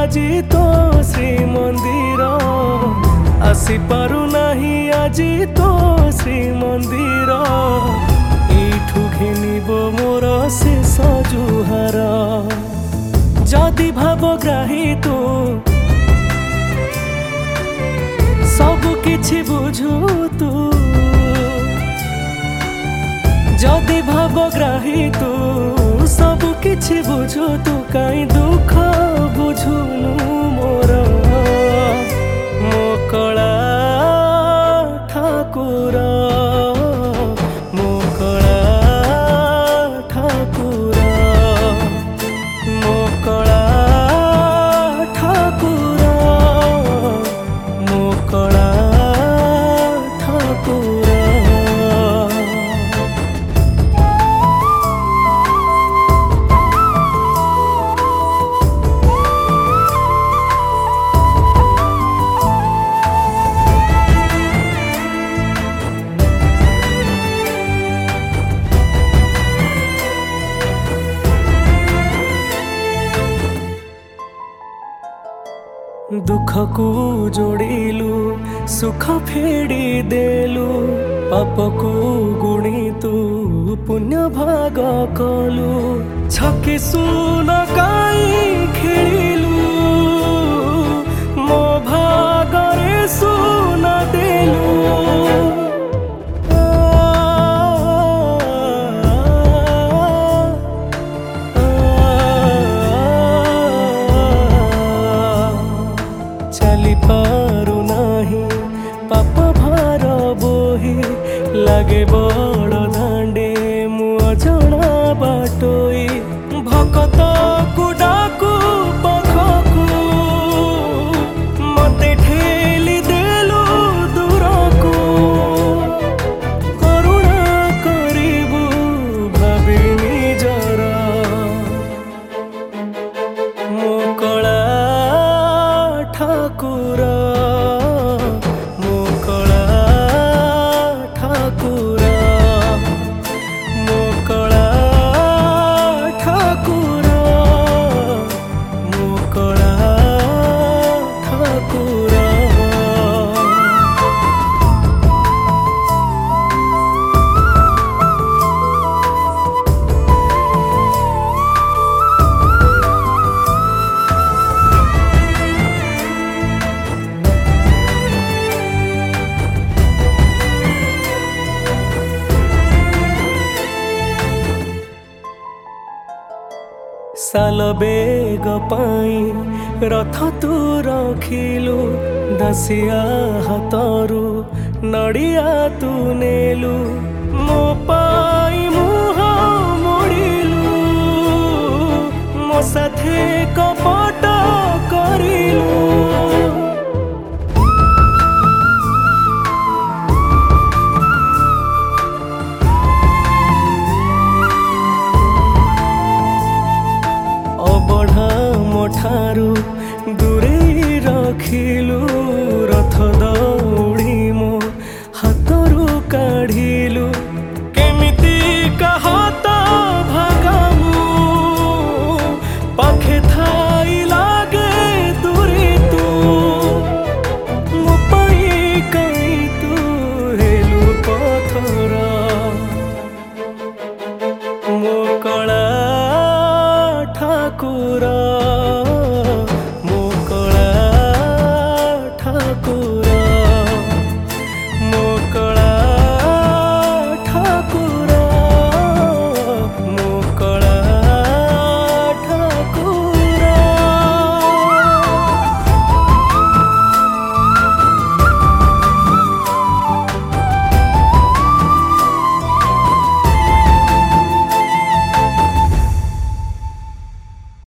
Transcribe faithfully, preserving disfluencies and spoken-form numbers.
আজি তো শ্রীমন্দির আসি পারু নাহি আজি তো শ্রীমন্দির এইঠু ঘিনিব মোর শেষ জুহার যদি ভাবগ্রাহী তু सबु किछि बुझु तू जदि भावग्राही तू सबु किछि बुझु तू काई दुख बुझुनु मोर मो कला ठाकुर मो कला ठाकुर मो कला ठाकुर मो कला ठाकुर। दुख को जोड़िलु सुख फेड़ी देलु पाप को गुणी तू पुण्य भाग कलु छके सुन काई खेलिलु मो भागरे सुन देलु पारु नाही पाप भार बोही लागे बड़ दांडे मु अजणा बाटोई भकत को डाकू पखकू मते ठेली देलु दूरकू करुणा करिबु भाबी निजर मो कला ठाकुर मो कला ठाकुर मो कला ठाकुर मो कला ठाकुर। साल बेग पाई रथ तू रखिलु दसिया हाथरू नड़िया तू नेलु मो पाई मुह मोड़िलु मो साथे कपट करिलु ठारू दूरे रखिलु